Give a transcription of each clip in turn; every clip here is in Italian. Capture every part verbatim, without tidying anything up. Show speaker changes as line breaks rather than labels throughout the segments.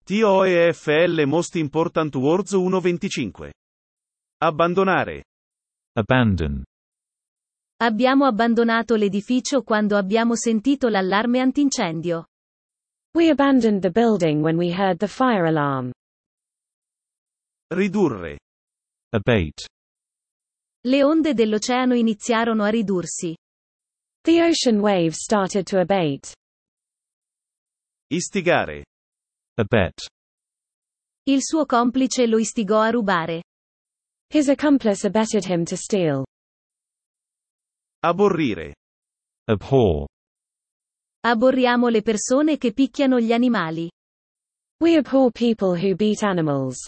TOEFL Most Important Words uno venticinque. Abbandonare.
Abandon.
Abbiamo abbandonato l'edificio quando abbiamo sentito l'allarme antincendio.
We abandoned the building when we heard the fire alarm.
Ridurre.
Abate.
Le onde dell'oceano iniziarono a ridursi.
The ocean waves started to abate.
Istigare.
Abet.
Il suo complice lo istigò a rubare.
His accomplice abetted him to steal.
Aborrire.
Abhor.
Aborriamo le persone che picchiano gli animali.
We abhor people who beat animals.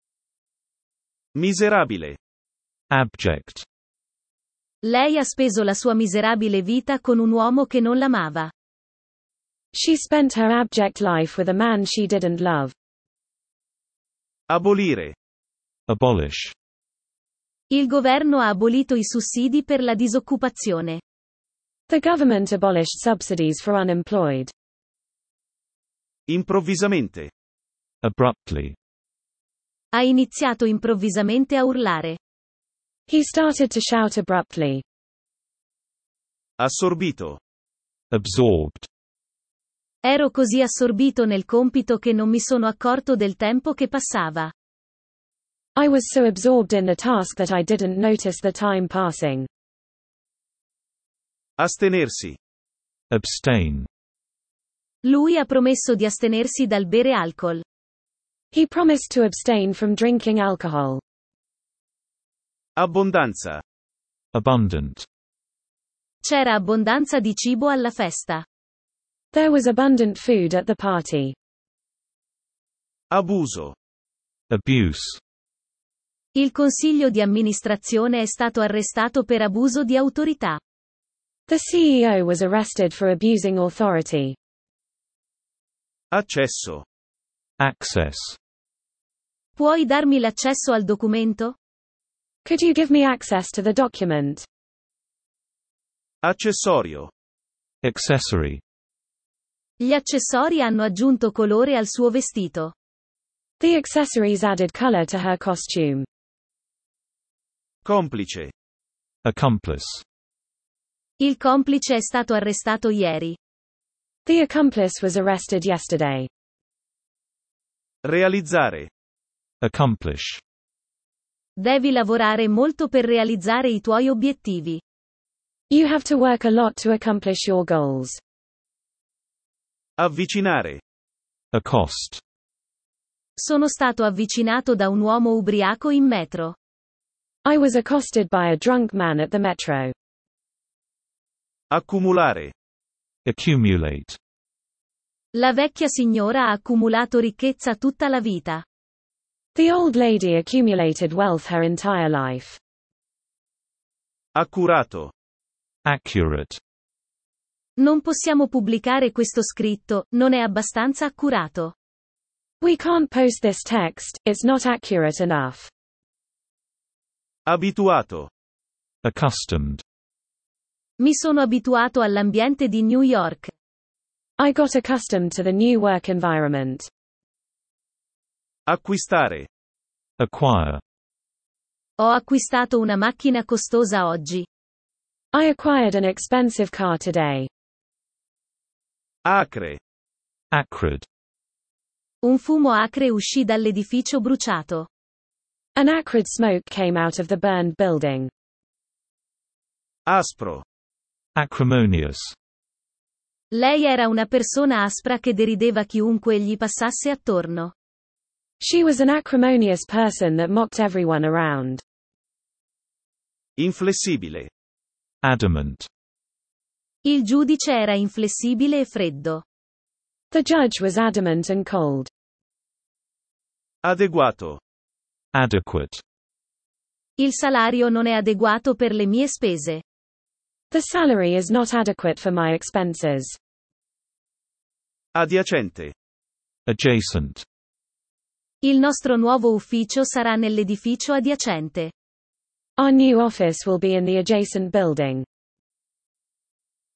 Miserabile.
Abject.
Lei ha speso la sua miserabile vita con un uomo che non l'amava.
She spent her abject life with a man she didn't love.
Abolire.
Abolish.
Il governo ha abolito i sussidi per la disoccupazione.
The government abolished subsidies for unemployed.
Improvvisamente.
Abruptly.
Ha iniziato improvvisamente a urlare.
He started to shout abruptly.
Assorbito.
Absorbed.
Ero così assorbito nel compito che non mi sono accorto del tempo che passava.
I was so absorbed in the task that I didn't notice the time passing.
Astenersi.
Abstain.
Lui ha promesso di astenersi dal bere alcol.
He promised to abstain from drinking alcohol.
Abbondanza.
Abundant.
C'era abbondanza di cibo alla festa.
There was abundant food at the party.
Abuso.
Abuse.
Il consiglio di amministrazione è stato arrestato per abuso di autorità.
The C E O was arrested for abusing authority.
Accesso.
Access.
Puoi darmi l'accesso al documento?
Could you give me access to the document?
Accessorio.
Accessory.
Gli accessori hanno aggiunto colore al suo vestito.
The accessories added color to her costume.
Complice.
Accomplice.
Il complice è stato arrestato ieri.
The accomplice was arrested yesterday.
Realizzare.
Accomplish.
Devi lavorare molto per realizzare i tuoi obiettivi.
You have to work a lot to accomplish your goals.
Avvicinare.
Accost.
Sono stato avvicinato da un uomo ubriaco in metro.
I was accosted by a drunk man at the metro.
Accumulare.
Accumulate.
La vecchia signora ha accumulato ricchezza tutta la vita.
The old lady accumulated wealth her entire life.
Accurato.
Accurate.
Non possiamo pubblicare questo scritto, non è abbastanza accurato.
We can't post this text, it's not accurate enough.
Abituato.
Accustomed.
Mi sono abituato all'ambiente di New York.
I got accustomed to the new work environment.
Acquistare.
Acquire.
Ho acquistato una macchina costosa oggi.
I acquired an expensive car today.
Acre.
Acrid.
Un fumo acre uscì dall'edificio bruciato.
An acrid smoke came out of the burned building.
Aspro.
Acrimonious.
Lei era una persona aspra che derideva chiunque gli passasse attorno.
She was an acrimonious person that mocked everyone around.
Inflessibile.
Adamant.
Il giudice era inflessibile e freddo.
The judge was adamant and cold.
Adeguato.
Adequate.
Il salario non è adeguato per le mie spese.
The salary is not adequate for my expenses.
Adiacente.
Adjacent.
Il nostro nuovo ufficio sarà nell'edificio adiacente.
Our new office will be in the adjacent building.